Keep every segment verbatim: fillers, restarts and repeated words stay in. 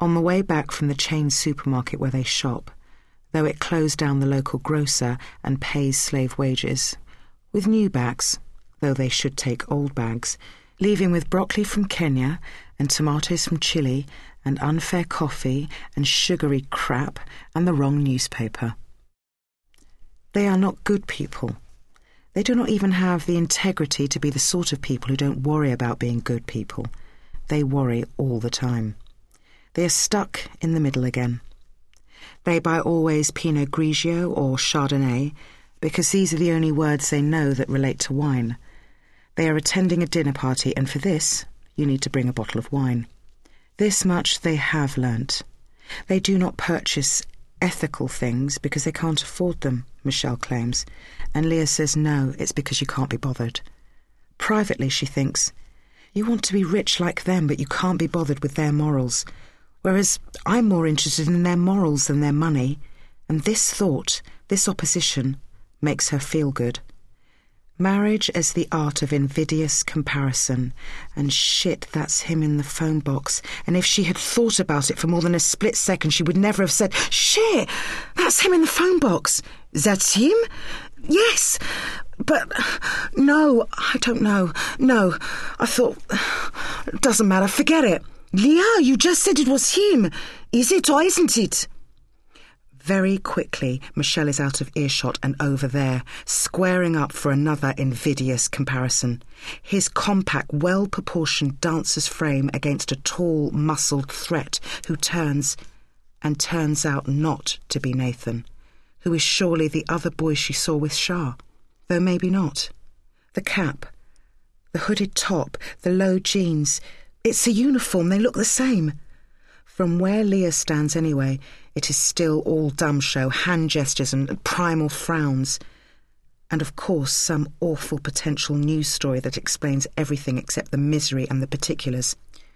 On the way back from the chain supermarket where they shop, though it closed down the local grocer and pays slave wages, with new bags, though they should take old bags, leaving with broccoli from Kenya and tomatoes from Chile and unfair coffee and sugary crap and the wrong newspaper. They are not good people. They do not even have the integrity to be the sort of people who don't worry about being good people. They worry all the time. They are stuck in the middle again. They buy always Pinot Grigio or Chardonnay because these are the only words they know that relate to wine. They are attending a dinner party, and for this you need to bring a bottle of wine. This much they have learnt. They do not purchase ethical things because they can't afford them, Michelle claims, and Leah says no, it's because you can't be bothered. Privately, she thinks, you want to be rich like them, but you can't be bothered with their morals, whereas I'm more interested in their morals than their money, and this thought, this opposition, makes her feel good. Marriage as the art of invidious comparison, and shit, that's him in the phone box, and if she had thought about it for more than a split second, she would never have said, shit, that's him in the phone box. That's him? Yes, but no, I don't know. No, I thought, it doesn't matter, forget it. Leah, you just said it was him. Is it or isn't it? Very quickly, Michelle is out of earshot and over there, squaring up for another invidious comparison. His compact, well-proportioned dancer's frame against a tall, muscled threat who turns, and turns out not to be Nathan, who is surely the other boy she saw with Shah, though maybe not. The cap, the hooded top, the low jeans, it's a uniform, they look the same. From where Leah stands anyway, it is still all dumb show, hand gestures and primal frowns. And of course some awful potential news story that explains everything except the misery and the particulars.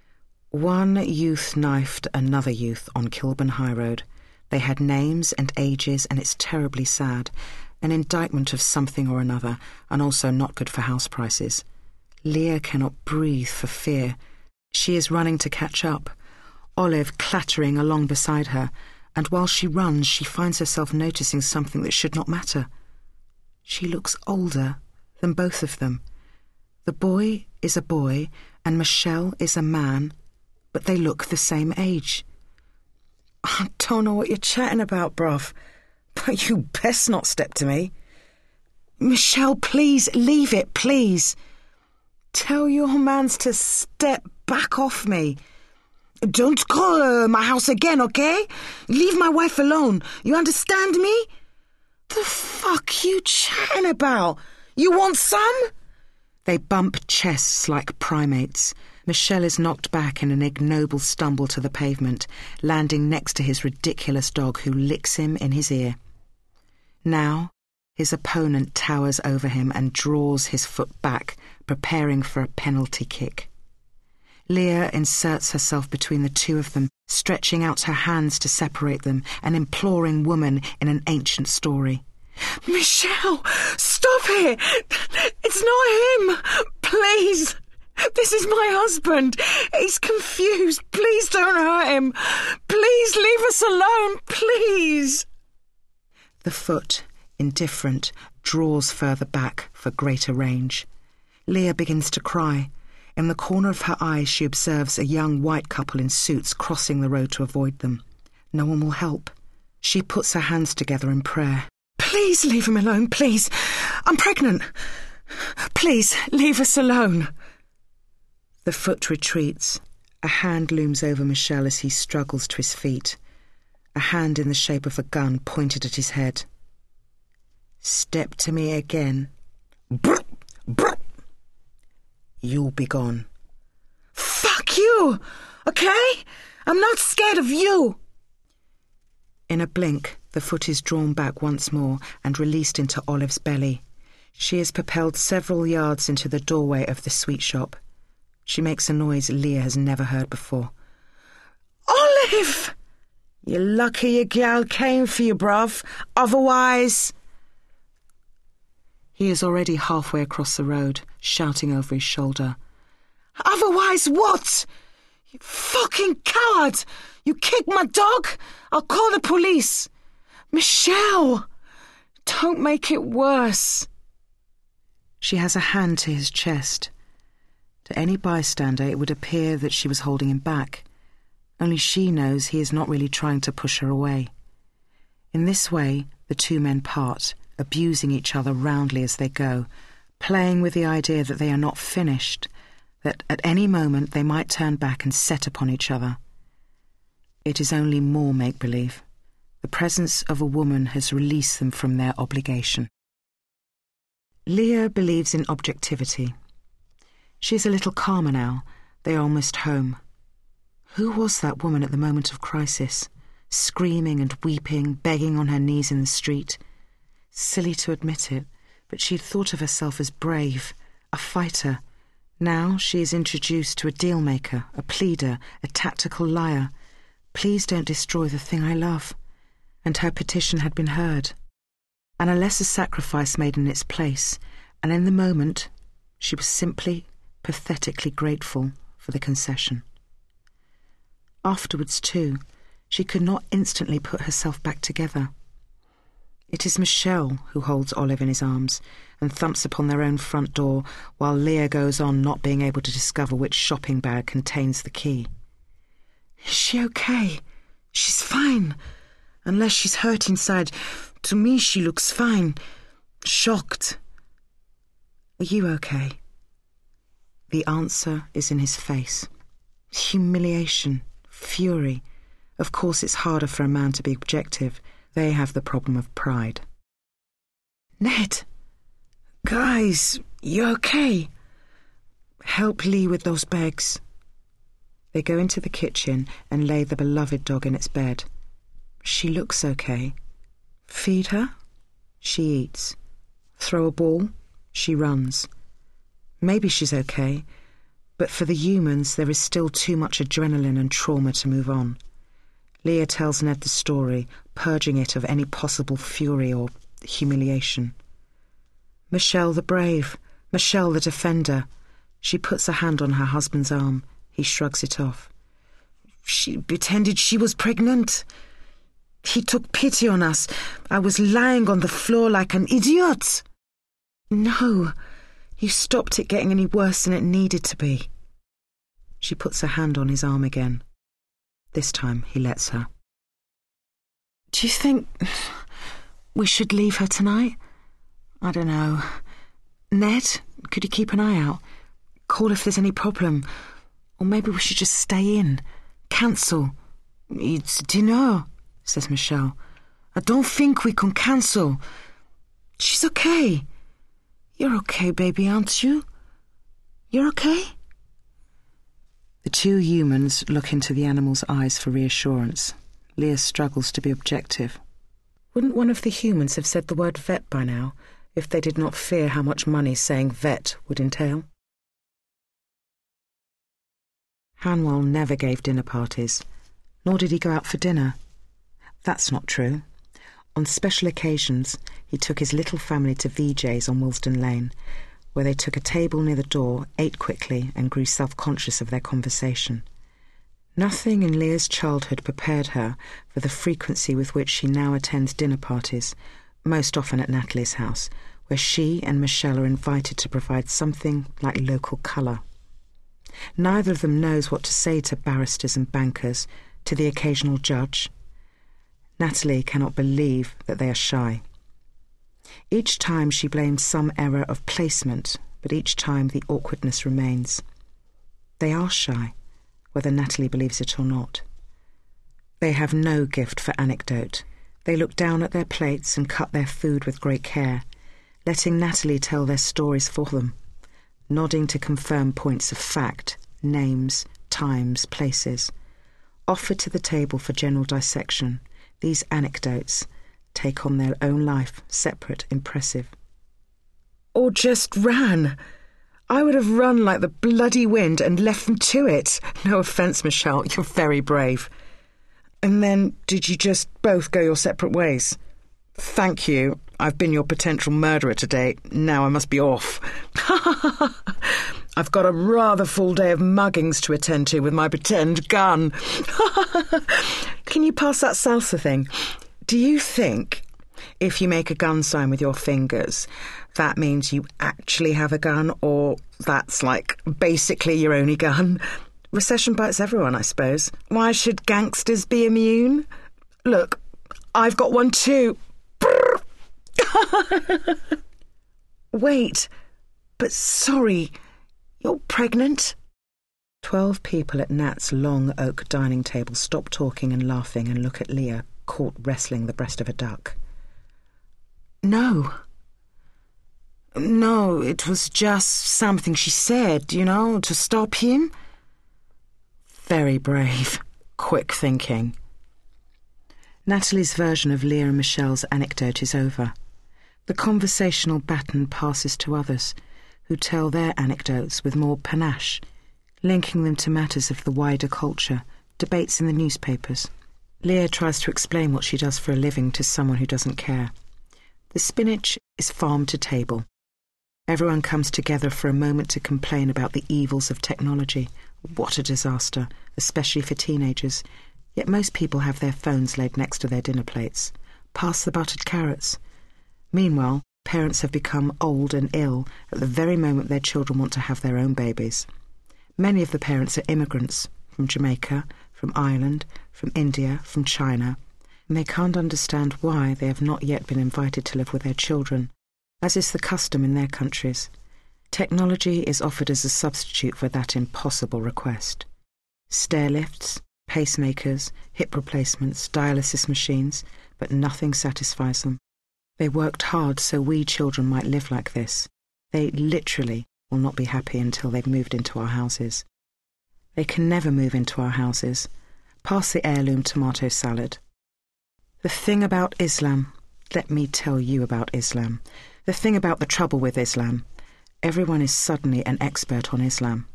One youth knifed another youth on Kilburn High Road. They had names and ages, and it's terribly sad. An indictment of something or another, and also not good for house prices. Leah cannot breathe for fear. She is running to catch up, Olive clattering along beside her, and while she runs she finds herself noticing something that should not matter. She looks older than both of them. The boy is a boy and Michelle is a man, but they look the same age. I don't know what you're chatting about, bruv, but you best not step to me. Michelle, please, leave it, please. Tell your mans to step back off me. Don't call uh, my house again, okay? Leave my wife alone. You understand me? The fuck you chatting about? You want some? They bump chests like primates. Michelle is knocked back in an ignoble stumble to the pavement, landing next to his ridiculous dog who licks him in his ear. Now, his opponent towers over him and draws his foot back, preparing for a penalty kick. Leah inserts herself between the two of them, stretching out her hands to separate them, an imploring woman in an ancient story. Michelle, stop it! It's not him! Please! This is my husband! He's confused! Please don't hurt him! Please leave us alone! Please! The foot, indifferent, draws further back for greater range. Leah begins to cry. In the corner of her eye she observes a young white couple in suits crossing the road to avoid them. No one will help. She puts her hands together in prayer. Please leave him alone, please. I'm pregnant. Please, leave us alone. The foot retreats. A hand looms over Michelle as he struggles to his feet. A hand in the shape of a gun pointed at his head. Step to me again. Brr, brr. You'll be gone. Fuck you! Okay? I'm not scared of you! In a blink, the foot is drawn back once more and released into Olive's belly. She is propelled several yards into the doorway of the sweet shop. She makes a noise Leah has never heard before. Olive! You're lucky your gal came for you, bruv. Otherwise... He is already halfway across the road, shouting over his shoulder. Otherwise what? You fucking coward! You kicked my dog? I'll call the police! Michelle! Don't make it worse. She has a hand to his chest. To any bystander, it would appear that she was holding him back. Only she knows he is not really trying to push her away. In this way, the two men part, abusing each other roundly as they go, playing with the idea that they are not finished, that at any moment they might turn back and set upon each other. It is only more make-believe. The presence of a woman has released them from their obligation. Leah believes in objectivity. She is a little calmer now. They are almost home. Who was that woman at the moment of crisis, screaming and weeping, begging on her knees in the street? Silly to admit it, but she had thought of herself as brave, a fighter. Now she is introduced to a deal-maker, a pleader, a tactical liar. Please don't destroy the thing I love. And her petition had been heard. And a lesser sacrifice made in its place, and in the moment she was simply, pathetically grateful for the concession. Afterwards, too, she could not instantly put herself back together. It is Michelle who holds Olive in his arms and thumps upon their own front door while Leah goes on not being able to discover which shopping bag contains the key. Is she okay? She's fine. Unless she's hurt inside. To me, she looks fine. Shocked. Are you okay? The answer is in his face. Humiliation. Fury. Of course it's harder for a man to be objective. They have the problem of pride. Ned! Guys, you okay? Help Lee with those bags. They go into the kitchen and lay the beloved dog in its bed. She looks okay. Feed her? She eats. Throw a ball? She runs. Maybe she's okay, but for the humans there is still too much adrenaline and trauma to move on. Leah tells Ned the story, purging it of any possible fury or humiliation. Michelle the brave, Michelle the defender. She puts a hand on her husband's arm. He shrugs it off. She pretended she was pregnant. He took pity on us. I was lying on the floor like an idiot. No, you stopped it getting any worse than it needed to be. She puts a hand on his arm again. This time he lets her. Do you think we should leave her tonight? I don't know. Ned, could you keep an eye out? Call if there's any problem. Or maybe we should just stay in. Cancel. It's dinner, says Michelle. I don't think we can cancel. She's okay. You're okay, baby, aren't you? You're okay? The two humans look into the animal's eyes for reassurance. Leah struggles to be objective. Wouldn't one of the humans have said the word vet by now, if they did not fear how much money saying vet would entail? Hanwell never gave dinner parties, nor did he go out for dinner. That's not true. On special occasions, he took his little family to V J's on Willesden Lane, where they took a table near the door, ate quickly, and grew self-conscious of their conversation. Nothing in Leah's childhood prepared her for the frequency with which she now attends dinner parties, most often at Natalie's house, where she and Michelle are invited to provide something like local colour. Neither of them knows what to say to barristers and bankers, to the occasional judge. Natalie cannot believe that they are shy. Each time she blames some error of placement, but each time the awkwardness remains. They are shy, whether Natalie believes it or not. They have no gift for anecdote. They look down at their plates and cut their food with great care, letting Natalie tell their stories for them, nodding to confirm points of fact, names, times, places. Offered to the table for general dissection, these anecdotes take on their own life, separate, impressive. Or just ran. I would have run like the bloody wind and left them to it. No offence, Michelle, you're very brave. And then did you just both go your separate ways? Thank you. I've been your potential murderer today. Now I must be off. I've got a rather full day of muggings to attend to with my pretend gun. Can you pass that salsa thing? Do you think if you make a gun sign with your fingers, that means you actually have a gun, or that's like basically your only gun? Recession bites everyone, I suppose. Why should gangsters be immune? Look, I've got one too. Wait, but sorry, you're pregnant? Twelve people at Nat's long oak dining table stop talking and laughing and look at Leah, caught wrestling the breast of a duck. No. No, it was just something she said, you know, to stop him. Very brave, quick thinking. Natalie's version of Leah and Michelle's anecdote is over. The conversational baton passes to others, who tell their anecdotes with more panache, linking them to matters of the wider culture, debates in the newspapers. Leah tries to explain what she does for a living to someone who doesn't care. The spinach is farm to table. Everyone comes together for a moment to complain about the evils of technology. What a disaster, especially for teenagers. Yet most people have their phones laid next to their dinner plates. Pass the buttered carrots. Meanwhile, parents have become old and ill at the very moment their children want to have their own babies. Many of the parents are immigrants from Jamaica, from Ireland, from India, from China, and they can't understand why they have not yet been invited to live with their children, as is the custom in their countries. Technology is offered as a substitute for that impossible request. Stair lifts, pacemakers, hip replacements, dialysis machines, but nothing satisfies them. They worked hard so we children might live like this. They literally will not be happy until they've moved into our houses. They can never move into our houses. Pass the heirloom tomato salad. The thing about Islam, let me tell you about Islam. The thing about the trouble with Islam, everyone is suddenly an expert on Islam.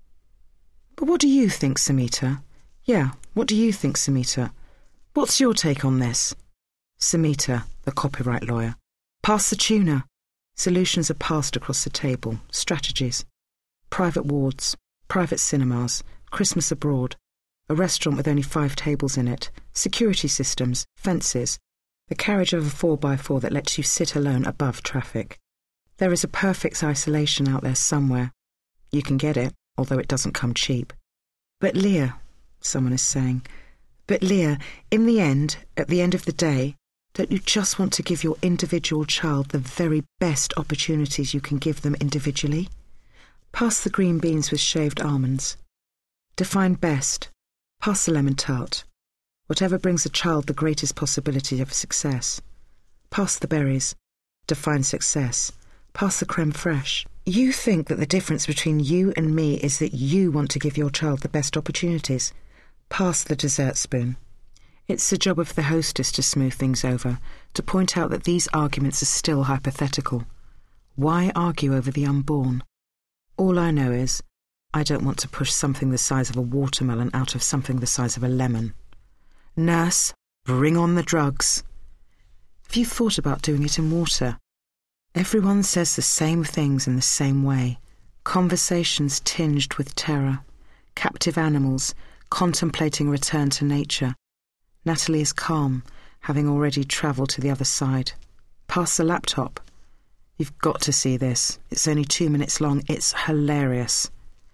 But what do you think, Samita? Yeah, what do you think, Samita? What's your take on this? Samita, the copyright lawyer. Pass the tuna. Solutions are passed across the table. Strategies. Private wards, private cinemas, Christmas abroad, a restaurant with only five tables in it, security systems, fences, the carriage of a four by four that lets you sit alone above traffic. There is a perfect isolation out there somewhere. You can get it, although it doesn't come cheap. But Leah, someone is saying, but Leah, in the end, at the end of the day, don't you just want to give your individual child the very best opportunities you can give them individually? Pass the green beans with shaved almonds. Define best. Pass the lemon tart. Whatever brings a child the greatest possibility of success. Pass the berries. Define success. Pass the creme fraiche. You think that the difference between you and me is that you want to give your child the best opportunities. Pass the dessert spoon. It's the job of the hostess to smooth things over, to point out that these arguments are still hypothetical. Why argue over the unborn? All I know is, I don't want to push something the size of a watermelon out of something the size of a lemon. Nurse, bring on the drugs. Have you thought about doing it in water? Everyone says the same things in the same way. Conversations tinged with terror. Captive animals, contemplating return to nature. Natalie is calm, having already travelled to the other side. Pass the laptop. You've got to see this. It's only two minutes long. It's hilarious.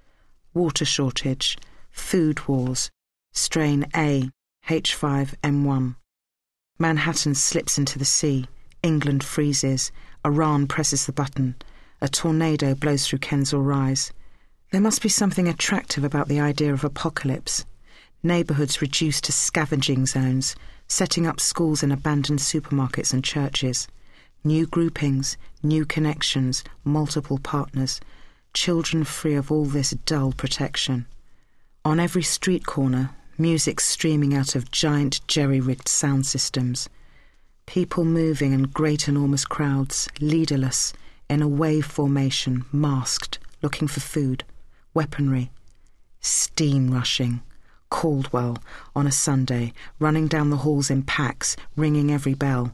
Water shortage, food wars, strain A, H five N one. Manhattan slips into the sea. England freezes. Iran presses the button. A tornado blows through Kensal Rise. There must be something attractive about the idea of apocalypse. Neighbourhoods reduced to scavenging zones, setting up schools in abandoned supermarkets and churches. New groupings, new connections, multiple partners. Children free of all this dull protection. On every street corner, music streaming out of giant jerry-rigged sound systems. People moving in great enormous crowds, leaderless, in a wave formation, masked, looking for food, weaponry. Steam rushing. Caldwell, on a Sunday, running down the halls in packs, ringing every bell.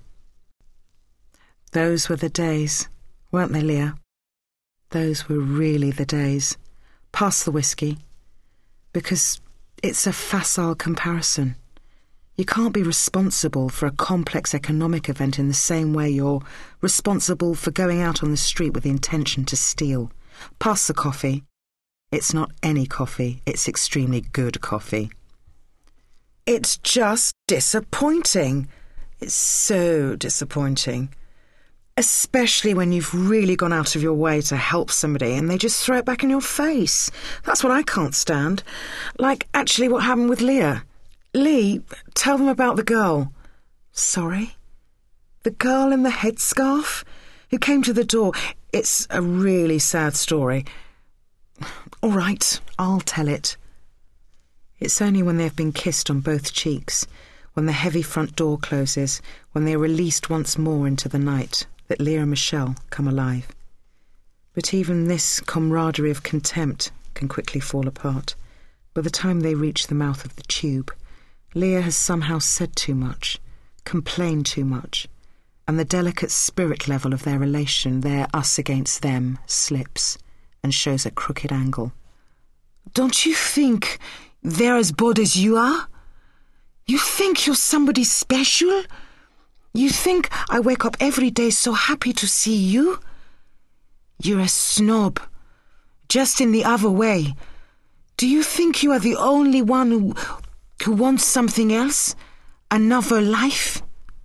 Those were the days, weren't they, Leah? Those were really the days. Pass the whiskey. Because it's a facile comparison. You can't be responsible for a complex economic event in the same way you're responsible for going out on the street with the intention to steal. Pass the coffee. It's not any coffee, it's extremely good coffee. It's just disappointing. It's so disappointing. Especially when you've really gone out of your way to help somebody and they just throw it back in your face. That's what I can't stand. Like, actually, what happened with Leah. Lee, tell them about the girl. Sorry? The girl in the headscarf who came to the door. It's a really sad story. All right, I'll tell it. It's only when they've been kissed on both cheeks, when the heavy front door closes, when they are released once more into the night, that Leah and Michelle come alive. But even this camaraderie of contempt can quickly fall apart. By the time they reach the mouth of the tube, Leah has somehow said too much, complained too much, and the delicate spirit level of their relation, their us against them, slips and shows a crooked angle. Don't you think they're as bad as you are? You think you're somebody special? You think I wake up every day so happy to see you? You're a snob, just in the other way. Do you think you are the only one who, who wants something else? Another life?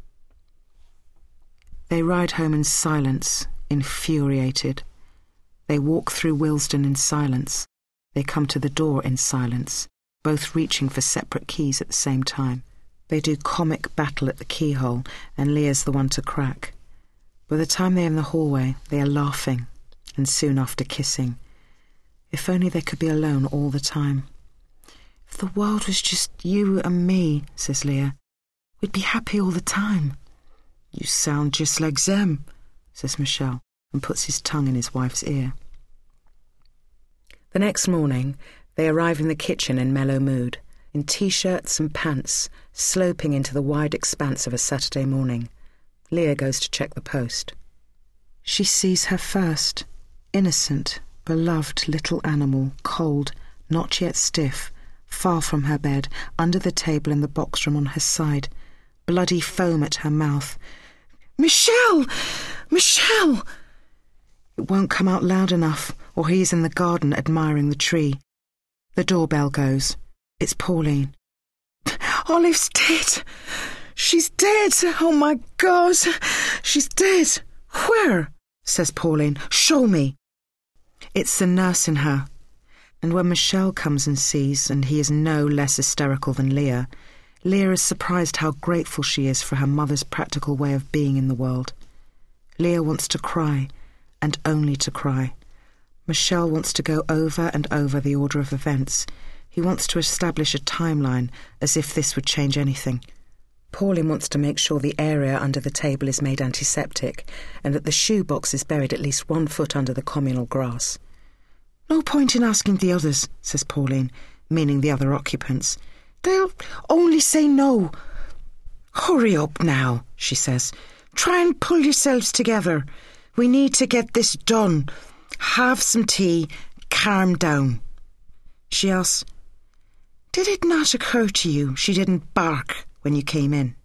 They ride home in silence, infuriated. They walk through Willesden in silence. They come to the door in silence, both reaching for separate keys at the same time. They do comic battle at the keyhole, and Leah's the one to crack. By the time they're in the hallway, they are laughing, and soon after kissing. If only they could be alone all the time. If the world was just you and me, says Leah, we'd be happy all the time. You sound just like them, says Michelle, and puts his tongue in his wife's ear. The next morning, they arrive in the kitchen in mellow mood, in T-shirts and pants, sloping into the wide expanse of a Saturday morning. Leah goes to check the post. She sees her first, innocent, beloved little animal, cold, not yet stiff, far from her bed, under the table in the box room on her side, bloody foam at her mouth. Michelle! Michelle! It won't come out loud enough, or he is in the garden admiring the tree. The doorbell goes. It's Pauline. Olive's dead. She's dead. Oh, my God. She's dead. Where? Says Pauline. Show me. It's the nurse in her. And when Michelle comes and sees, and he is no less hysterical than Leah, Leah is surprised how grateful she is for her mother's practical way of being in the world. Leah wants to cry, and only to cry. Michelle wants to go over and over the order of events. He wants to establish a timeline, as if this would change anything. Pauline wants to make sure the area under the table is made antiseptic, and that the shoebox is buried at least one foot under the communal grass. No point in asking the others, says Pauline, meaning the other occupants. They'll only say no. Hurry up now, she says. Try and pull yourselves together. We need to get this done. Have some tea. Calm down. She asks, did it not occur to you she didn't bark when you came in?